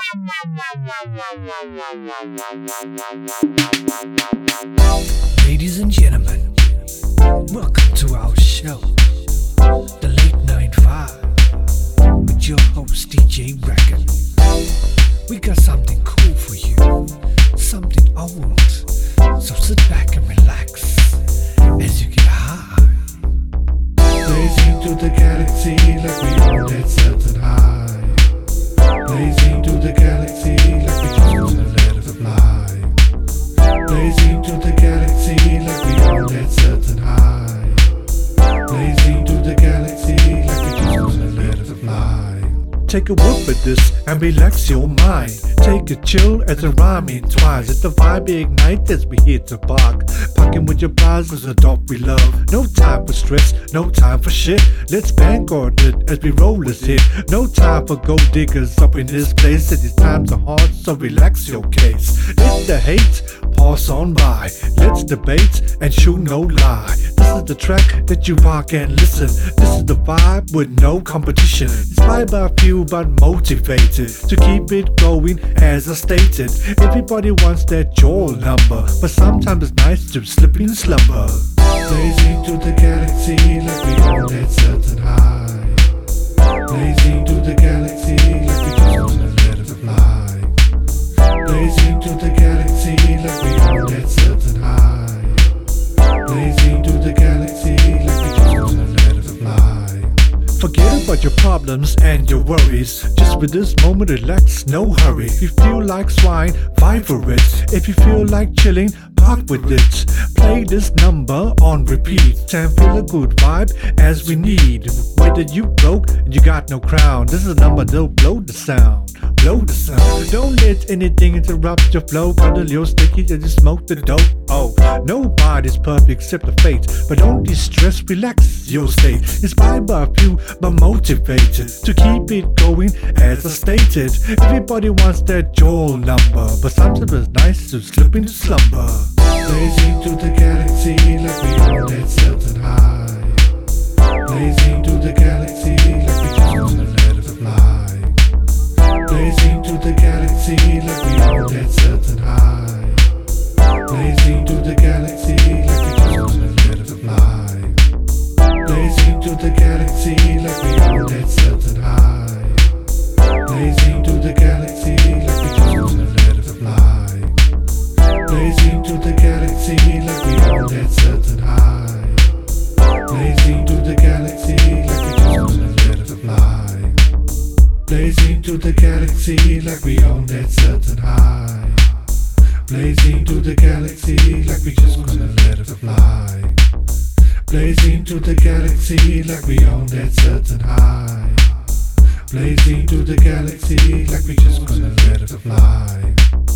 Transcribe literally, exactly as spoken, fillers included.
Ladies and gentlemen, welcome to our show, The Late Night Vibe, with your host D J Reckon. We got something cool for you, something old, so sit back and relax as you get high. Blazing through the galaxy like we on that certain high. Blazing through the galaxy like we just wanna let it fly. Blazing through the galaxy like we on that certain high. Blazing through the galaxy like we just wanna let it fly. Take a whiff at this and relax your mind. Take a chill as the rhyme entwines. Let the vibe ignite as we hit the park. Packing with your bras was a dope we love. No time for stress, no time for shit. Let's vanguard it as we roll this hit. No time for gold diggers up in this place. These times are hard, so relax your case. Let the hate pass on by. Let's debate and shoot no lie. This is the track that you rock and listen. This is the vibe with no competition. Inspired by a few but motivated to keep it going as I stated. Everybody wants that jaw number, but sometimes it's nice to slip in slumber. Blazing through the galaxy like we on that certain high. Blazing through the galaxy like we just wanna let it fly. Blazing through the galaxy like we on that certain high. Blazing through the galaxy like we just wanna let it fly. Forget about your problems and your worries. Just with this moment, relax, no hurry. If you feel like swine, fight for it. If you feel like chilling, park with it. Play this number on repeat and feel a good vibe as we need. Whether you broke and you got no crown, this is a number that'll blow the sound. Blow the sound. Don't let anything interrupt your flow. Cuddle your sticky as you smoke the dope. Oh, nobody's perfect except the fate. But don't distress, relax your state. Inspired by a few, but motivated to keep it going as I stated. Everybody wants that jaw number, but sometimes it's nice to slip into slumber. Blazing through the galaxy like we on that certain high. Blazing through the galaxy like we just wanna let it fly. Blazing through the galaxy like we on that certain high. Blazing through the galaxy like we just wanna let it fly. Blazing through the galaxy like we on that certain high. Blazing through the galaxy like we just wanna let it fly. Blazing through the galaxy like we on that certain high. Blazing through the galaxy like we just wanna let it fly. Blazing through the galaxy like we on that certain high. Blazing through the galaxy like we just gonna let it fly. Blazing through the galaxy like we on that certain high. Blazing through the galaxy like we just gonna let it fly.